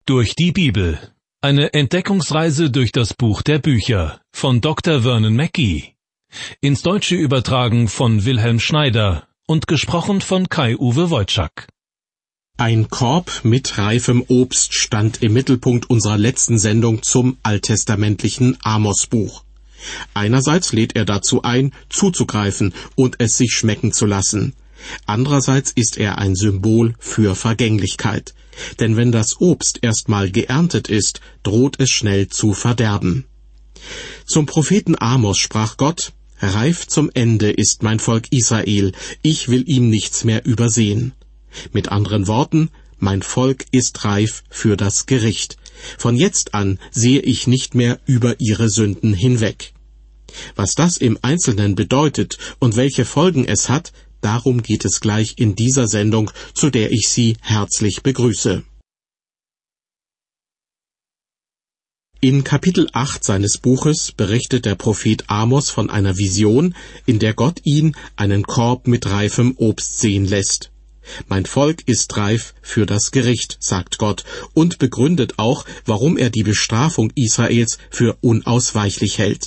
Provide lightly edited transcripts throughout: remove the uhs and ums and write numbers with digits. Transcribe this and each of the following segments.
Durch die Bibel. Eine Entdeckungsreise durch das Buch der Bücher von Dr. Vernon Mackey. Ins Deutsche übertragen von Wilhelm Schneider und gesprochen von Kai-Uwe Wojczak. Ein Korb mit reifem Obst stand im Mittelpunkt unserer letzten Sendung zum alttestamentlichen Amos-Buch. Einerseits lädt er dazu ein, zuzugreifen und es sich schmecken zu lassen. Andererseits ist er ein Symbol für Vergänglichkeit. Denn wenn das Obst erstmal geerntet ist, droht es schnell zu verderben. Zum Propheten Amos sprach Gott: Reif zum Ende ist mein Volk Israel, ich will ihm nichts mehr übersehen. Mit anderen Worten, mein Volk ist reif für das Gericht. Von jetzt an sehe ich nicht mehr über ihre Sünden hinweg. Was das im Einzelnen bedeutet und welche Folgen es hat, darum geht es gleich in dieser Sendung, zu der ich Sie herzlich begrüße. In Kapitel 8 seines Buches berichtet der Prophet Amos von einer Vision, in der Gott ihn einen Korb mit reifem Obst sehen lässt. Mein Volk ist reif für das Gericht, sagt Gott, und begründet auch, warum er die Bestrafung Israels für unausweichlich hält.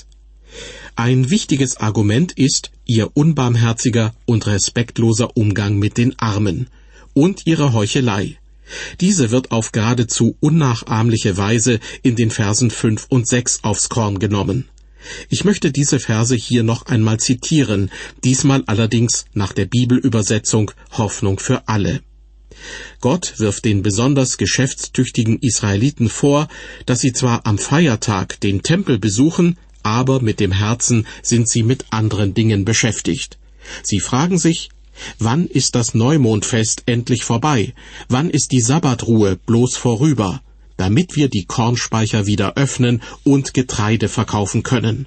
Ein wichtiges Argument ist ihr unbarmherziger und respektloser Umgang mit den Armen und ihre Heuchelei. Diese wird auf geradezu unnachahmliche Weise in den Versen 5 und 6 aufs Korn genommen. Ich möchte diese Verse hier noch einmal zitieren, diesmal allerdings nach der Bibelübersetzung Hoffnung für alle. Gott wirft den besonders geschäftstüchtigen Israeliten vor, dass sie zwar am Feiertag den Tempel besuchen, aber mit dem Herzen sind sie mit anderen Dingen beschäftigt. Sie fragen sich: Wann ist das Neumondfest endlich vorbei? Wann ist die Sabbatruhe bloß vorüber, damit wir die Kornspeicher wieder öffnen und Getreide verkaufen können?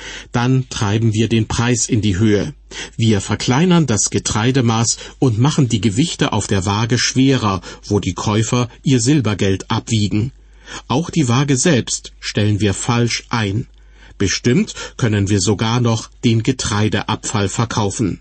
Dann treiben wir den Preis in die Höhe. Wir verkleinern das Getreidemaß und machen die Gewichte auf der Waage schwerer, wo die Käufer ihr Silbergeld abwiegen. Auch die Waage selbst stellen wir falsch ein. Bestimmt können wir sogar noch den Getreideabfall verkaufen.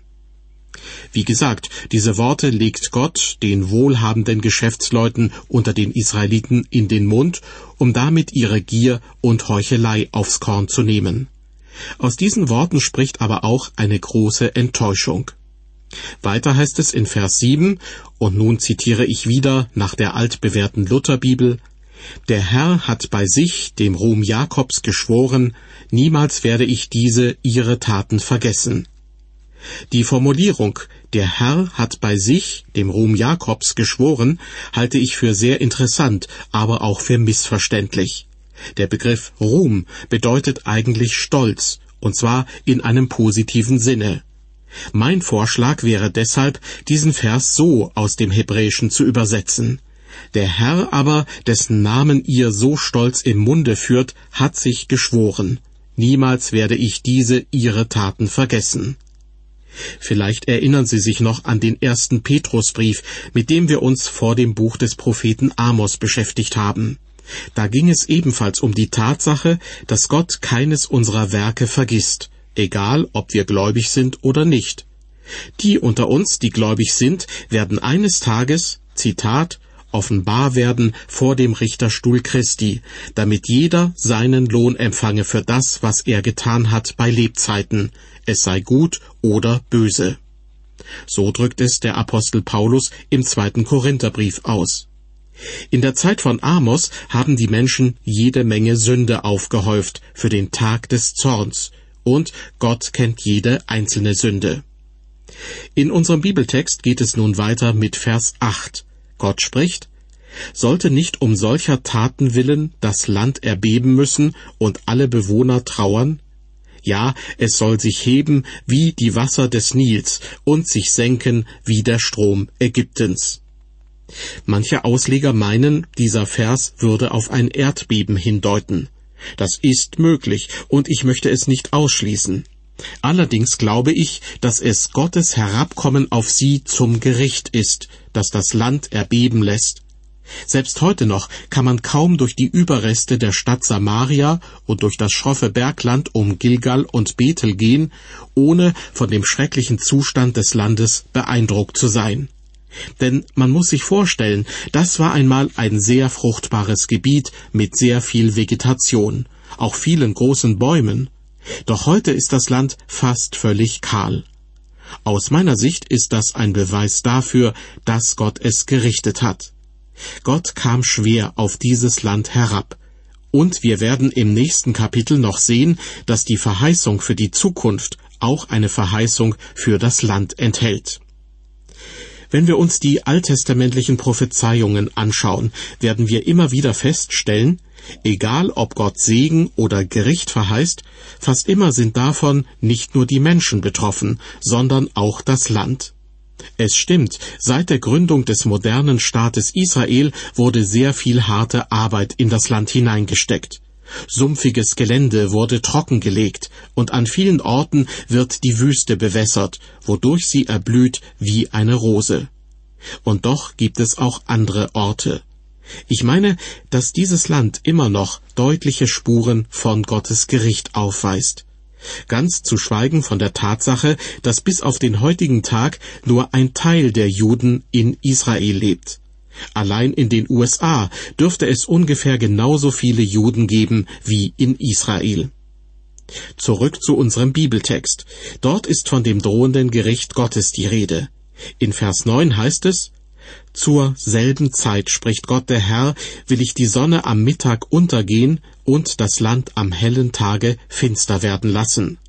Wie gesagt, diese Worte legt Gott den wohlhabenden Geschäftsleuten unter den Israeliten in den Mund, um damit ihre Gier und Heuchelei aufs Korn zu nehmen. Aus diesen Worten spricht aber auch eine große Enttäuschung. Weiter heißt es in Vers 7, und nun zitiere ich wieder nach der altbewährten Lutherbibel: Der Herr hat bei sich, dem Ruhm Jakobs, geschworen, niemals werde ich ihre Taten vergessen. Die Formulierung, der Herr hat bei sich, dem Ruhm Jakobs, geschworen, halte ich für sehr interessant, aber auch für missverständlich. Der Begriff Ruhm bedeutet eigentlich Stolz, und zwar in einem positiven Sinne. Mein Vorschlag wäre deshalb, diesen Vers so aus dem Hebräischen zu übersetzen: Der Herr aber, dessen Namen ihr so stolz im Munde führt, hat sich geschworen, niemals werde ich ihre Taten vergessen. Vielleicht erinnern Sie sich noch an den 1. Petrusbrief, mit dem wir uns vor dem Buch des Propheten Amos beschäftigt haben. Da ging es ebenfalls um die Tatsache, dass Gott keines unserer Werke vergisst, egal ob wir gläubig sind oder nicht. Die unter uns, die gläubig sind, werden eines Tages, Zitat, offenbar werden vor dem Richterstuhl Christi, damit jeder seinen Lohn empfange für das, was er getan hat bei Lebzeiten, es sei gut oder böse. So drückt es der Apostel Paulus im 2. Korintherbrief aus. In der Zeit von Amos haben die Menschen jede Menge Sünde aufgehäuft für den Tag des Zorns, und Gott kennt jede einzelne Sünde. In unserem Bibeltext geht es nun weiter mit Vers 8. Gott spricht: Sollte nicht um solcher Taten willen das Land erbeben müssen und alle Bewohner trauern? Ja, es soll sich heben wie die Wasser des Nils und sich senken wie der Strom Ägyptens. Manche Ausleger meinen, dieser Vers würde auf ein Erdbeben hindeuten. Das ist möglich, und ich möchte es nicht ausschließen. Allerdings glaube ich, dass es Gottes Herabkommen auf sie zum Gericht ist, das das Land erbeben lässt. Selbst heute noch kann man kaum durch die Überreste der Stadt Samaria und durch das schroffe Bergland um Gilgal und Bethel gehen, ohne von dem schrecklichen Zustand des Landes beeindruckt zu sein. Denn man muss sich vorstellen, das war einmal ein sehr fruchtbares Gebiet mit sehr viel Vegetation, auch vielen großen Bäumen. Doch heute ist das Land fast völlig kahl. Aus meiner Sicht ist das ein Beweis dafür, dass Gott es gerichtet hat. Gott kam schwer auf dieses Land herab. Und wir werden im nächsten Kapitel noch sehen, dass die Verheißung für die Zukunft auch eine Verheißung für das Land enthält. Wenn wir uns die alttestamentlichen Prophezeiungen anschauen, werden wir immer wieder feststellen, egal ob Gott Segen oder Gericht verheißt, fast immer sind davon nicht nur die Menschen betroffen, sondern auch das Land. Es stimmt, seit der Gründung des modernen Staates Israel wurde sehr viel harte Arbeit in das Land hineingesteckt. Sumpfiges Gelände wurde trockengelegt und an vielen Orten wird die Wüste bewässert, wodurch sie erblüht wie eine Rose. Und doch gibt es auch andere Orte. Ich meine, dass dieses Land immer noch deutliche Spuren von Gottes Gericht aufweist. Ganz zu schweigen von der Tatsache, dass bis auf den heutigen Tag nur ein Teil der Juden in Israel lebt. Allein in den USA dürfte es ungefähr genauso viele Juden geben wie in Israel. Zurück zu unserem Bibeltext. Dort ist von dem drohenden Gericht Gottes die Rede. In Vers 9 heißt es: Zur selben Zeit, spricht Gott der Herr, will ich die Sonne am Mittag untergehen und das Land am hellen Tage finster werden lassen.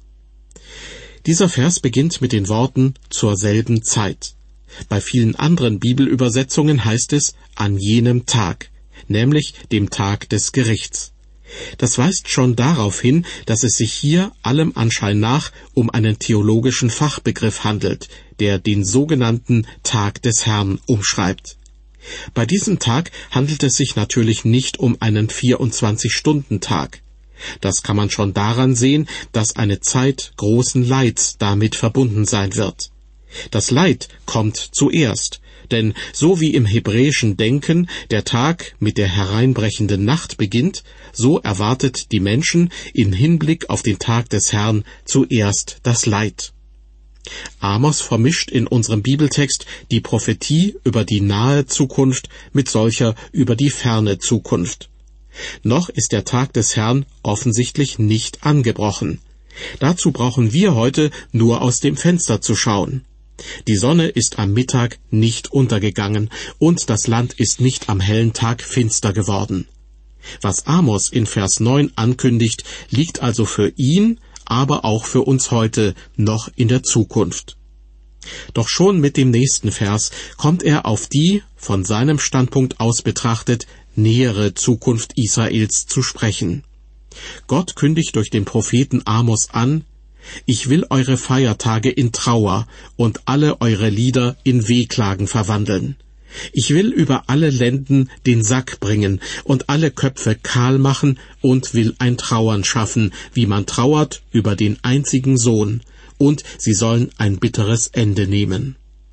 Dieser Vers beginnt mit den Worten zur selben Zeit. Bei vielen anderen Bibelübersetzungen heißt es an jenem Tag, nämlich dem Tag des Gerichts. Das weist schon darauf hin, dass es sich hier allem Anschein nach um einen theologischen Fachbegriff handelt, der den sogenannten Tag des Herrn umschreibt. Bei diesem Tag handelt es sich natürlich nicht um einen 24-Stunden-Tag. Das kann man schon daran sehen, dass eine Zeit großen Leids damit verbunden sein wird. Das Leid kommt zuerst, denn so wie im hebräischen Denken der Tag mit der hereinbrechenden Nacht beginnt, so erwartet die Menschen in Hinblick auf den Tag des Herrn zuerst das Leid. Amos vermischt in unserem Bibeltext die Prophetie über die nahe Zukunft mit solcher über die ferne Zukunft. Noch ist der Tag des Herrn offensichtlich nicht angebrochen. Dazu brauchen wir heute nur aus dem Fenster zu schauen. Die Sonne ist am Mittag nicht untergegangen und das Land ist nicht am hellen Tag finster geworden. Was Amos in Vers 9 ankündigt, liegt also für ihn, aber auch für uns heute noch in der Zukunft. Doch schon mit dem nächsten Vers kommt er auf die, von seinem Standpunkt aus betrachtet, nähere Zukunft Israels zu sprechen. Gott kündigt durch den Propheten Amos an: Ich will eure Feiertage in Trauer und alle eure Lieder in Wehklagen verwandeln. Ich will über alle Lenden den Sack bringen und alle Köpfe kahl machen und will ein Trauern schaffen, wie man trauert über den einzigen Sohn, und sie sollen ein bitteres Ende nehmen.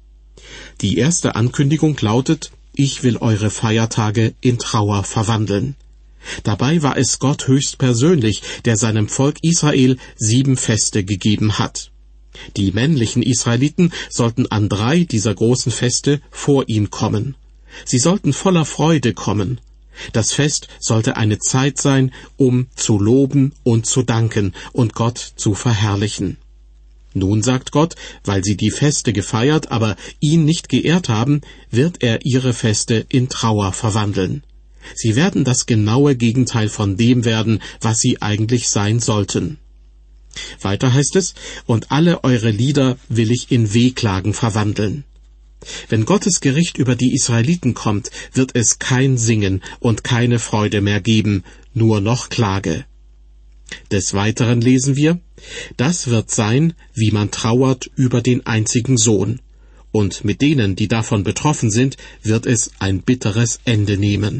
Die erste Ankündigung lautet: Ich will eure Feiertage in Trauer verwandeln. Dabei war es Gott höchstpersönlich, der seinem Volk Israel 7 Feste gegeben hat. Die männlichen Israeliten sollten an 3 dieser großen Feste vor ihn kommen. Sie sollten voller Freude kommen. Das Fest sollte eine Zeit sein, um zu loben und zu danken und Gott zu verherrlichen. Nun sagt Gott, weil sie die Feste gefeiert, aber ihn nicht geehrt haben, wird er ihre Feste in Trauer verwandeln. Sie werden das genaue Gegenteil von dem werden, was sie eigentlich sein sollten. Weiter heißt es: Und alle eure Lieder will ich in Wehklagen verwandeln. Wenn Gottes Gericht über die Israeliten kommt, wird es kein Singen und keine Freude mehr geben, nur noch Klage. Des Weiteren lesen wir: Das wird sein, wie man trauert über den einzigen Sohn. Und mit denen, die davon betroffen sind, wird es ein bitteres Ende nehmen.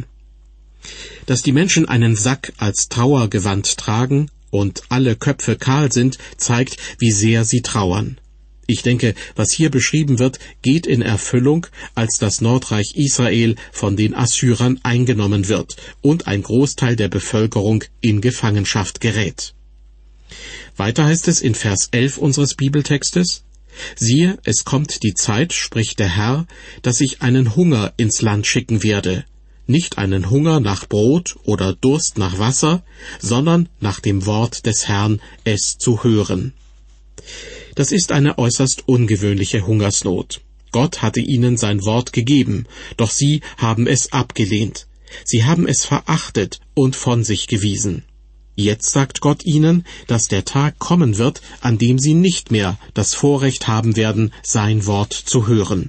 Dass die Menschen einen Sack als Trauergewand tragen und alle Köpfe kahl sind, zeigt, wie sehr sie trauern. Ich denke, was hier beschrieben wird, geht in Erfüllung, als das Nordreich Israel von den Assyrern eingenommen wird und ein Großteil der Bevölkerung in Gefangenschaft gerät. Weiter heißt es in Vers 11 unseres Bibeltextes: Siehe, es kommt die Zeit, spricht der Herr, dass ich einen Hunger ins Land schicken werde, nicht einen Hunger nach Brot oder Durst nach Wasser, sondern nach dem Wort des Herrn, es zu hören. Das ist eine äußerst ungewöhnliche Hungersnot. Gott hatte ihnen sein Wort gegeben, doch sie haben es abgelehnt. Sie haben es verachtet und von sich gewiesen. Jetzt sagt Gott ihnen, dass der Tag kommen wird, an dem sie nicht mehr das Vorrecht haben werden, sein Wort zu hören.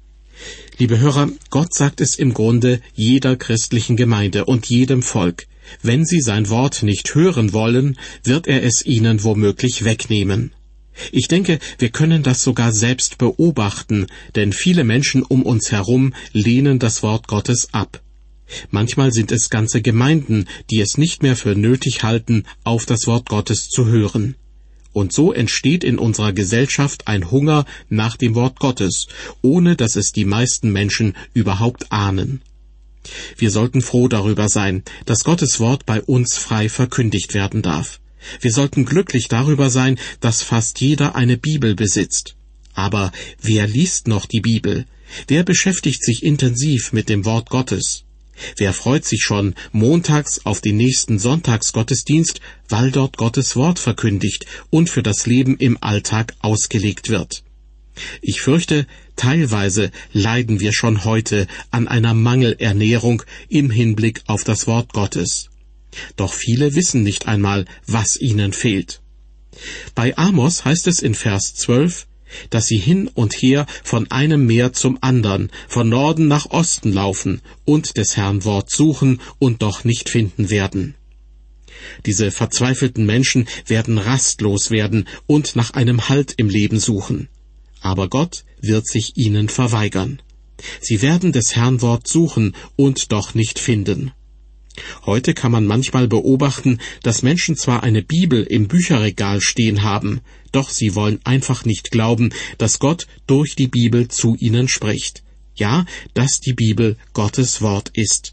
Liebe Hörer, Gott sagt es im Grunde jeder christlichen Gemeinde und jedem Volk. Wenn sie sein Wort nicht hören wollen, wird er es ihnen womöglich wegnehmen. Ich denke, wir können das sogar selbst beobachten, denn viele Menschen um uns herum lehnen das Wort Gottes ab. Manchmal sind es ganze Gemeinden, die es nicht mehr für nötig halten, auf das Wort Gottes zu hören. Und so entsteht in unserer Gesellschaft ein Hunger nach dem Wort Gottes, ohne dass es die meisten Menschen überhaupt ahnen. Wir sollten froh darüber sein, dass Gottes Wort bei uns frei verkündigt werden darf. Wir sollten glücklich darüber sein, dass fast jeder eine Bibel besitzt. Aber wer liest noch die Bibel? Wer beschäftigt sich intensiv mit dem Wort Gottes? Wer freut sich schon montags auf den nächsten Sonntagsgottesdienst, weil dort Gottes Wort verkündigt und für das Leben im Alltag ausgelegt wird? Ich fürchte, teilweise leiden wir schon heute an einer Mangelernährung im Hinblick auf das Wort Gottes. Doch viele wissen nicht einmal, was ihnen fehlt. Bei Amos heißt es in Vers 12, dass sie hin und her von einem Meer zum andern, von Norden nach Osten laufen und des Herrn Wort suchen und doch nicht finden werden. Diese verzweifelten Menschen werden rastlos werden und nach einem Halt im Leben suchen. Aber Gott wird sich ihnen verweigern. Sie werden des Herrn Wort suchen und doch nicht finden. Heute kann man manchmal beobachten, dass Menschen zwar eine Bibel im Bücherregal stehen haben, doch sie wollen einfach nicht glauben, dass Gott durch die Bibel zu ihnen spricht. Ja, dass die Bibel Gottes Wort ist.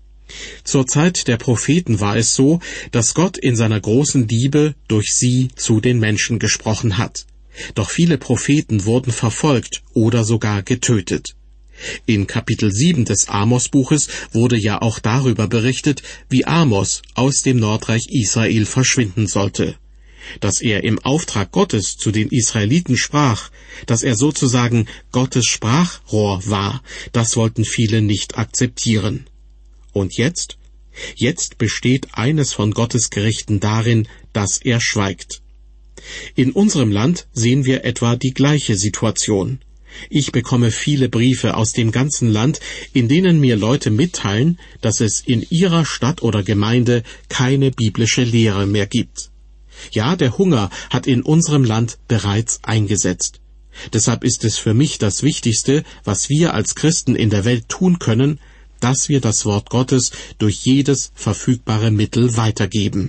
Zur Zeit der Propheten war es so, dass Gott in seiner großen Liebe durch sie zu den Menschen gesprochen hat. Doch viele Propheten wurden verfolgt oder sogar getötet. In Kapitel 7 des Amos-Buches wurde ja auch darüber berichtet, wie Amos aus dem Nordreich Israel verschwinden sollte. Dass er im Auftrag Gottes zu den Israeliten sprach, dass er sozusagen Gottes Sprachrohr war, das wollten viele nicht akzeptieren. Und jetzt? Jetzt besteht eines von Gottes Gerichten darin, dass er schweigt. In unserem Land sehen wir etwa die gleiche Situation. Ich bekomme viele Briefe aus dem ganzen Land, in denen mir Leute mitteilen, dass es in ihrer Stadt oder Gemeinde keine biblische Lehre mehr gibt. Ja, der Hunger hat in unserem Land bereits eingesetzt. Deshalb ist es für mich das Wichtigste, was wir als Christen in der Welt tun können, dass wir das Wort Gottes durch jedes verfügbare Mittel weitergeben.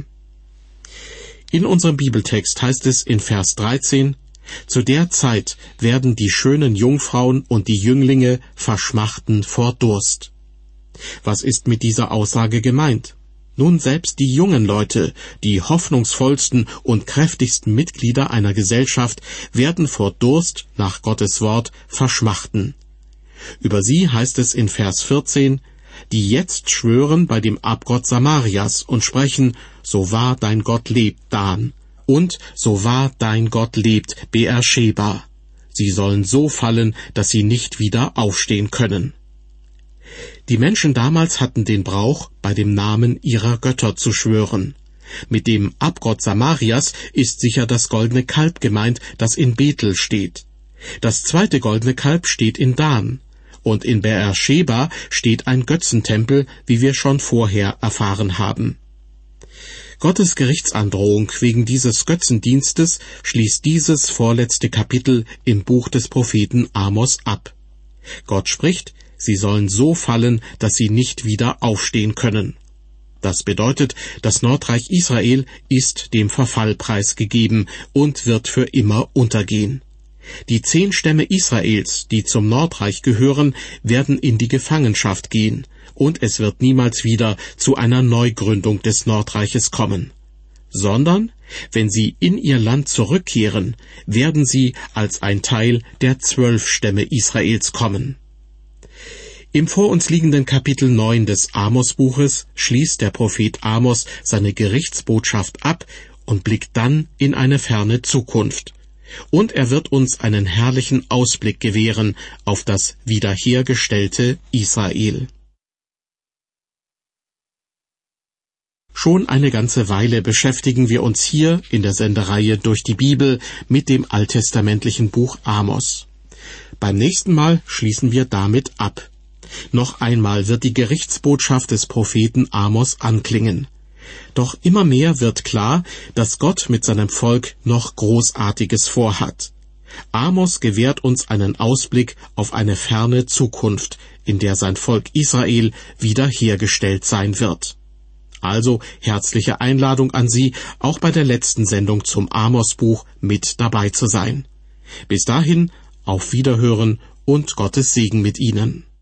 In unserem Bibeltext heißt es in Vers 13, zu der Zeit werden die schönen Jungfrauen und die Jünglinge verschmachten vor Durst. Was ist mit dieser Aussage gemeint? Nun, selbst die jungen Leute, die hoffnungsvollsten und kräftigsten Mitglieder einer Gesellschaft, werden vor Durst nach Gottes Wort verschmachten. Über sie heißt es in Vers 14, die jetzt schwören bei dem Abgott Samarias und sprechen, so wahr dein Gott lebt, Dan. Und so wahr dein Gott lebt, Beersheba. Sie sollen so fallen, dass sie nicht wieder aufstehen können. Die Menschen damals hatten den Brauch, bei dem Namen ihrer Götter zu schwören. Mit dem Abgott Samarias ist sicher das goldene Kalb gemeint, das in Bethel steht. Das zweite goldene Kalb steht in Dan. Und in Beersheba steht ein Götzentempel, wie wir schon vorher erfahren haben. Gottes Gerichtsandrohung wegen dieses Götzendienstes schließt dieses vorletzte Kapitel im Buch des Propheten Amos ab. Gott spricht, sie sollen so fallen, dass sie nicht wieder aufstehen können. Das bedeutet, das Nordreich Israel ist dem Verfall preisgegeben und wird für immer untergehen. Die 10 Stämme Israels, die zum Nordreich gehören, werden in die Gefangenschaft gehen, und es wird niemals wieder zu einer Neugründung des Nordreiches kommen, sondern Wenn sie in ihr Land zurückkehren, werden sie als ein Teil der 12 Stämme Israels kommen. Im vor uns liegenden Kapitel 9 des Amos-Buches schließt der Prophet Amos seine Gerichtsbotschaft ab und blickt dann in eine ferne Zukunft. Und er wird uns einen herrlichen Ausblick gewähren auf das wiederhergestellte Israel. Schon eine ganze Weile beschäftigen wir uns hier in der Sendereihe durch die Bibel mit dem alttestamentlichen Buch Amos. Beim nächsten Mal schließen wir damit ab. Noch einmal wird die Gerichtsbotschaft des Propheten Amos anklingen. Doch immer mehr wird klar, dass Gott mit seinem Volk noch Großartiges vorhat. Amos gewährt uns einen Ausblick auf eine ferne Zukunft, in der sein Volk Israel wiederhergestellt sein wird. Also herzliche Einladung an Sie, auch bei der letzten Sendung zum Amos-Buch mit dabei zu sein. Bis dahin, auf Wiederhören und Gottes Segen mit Ihnen.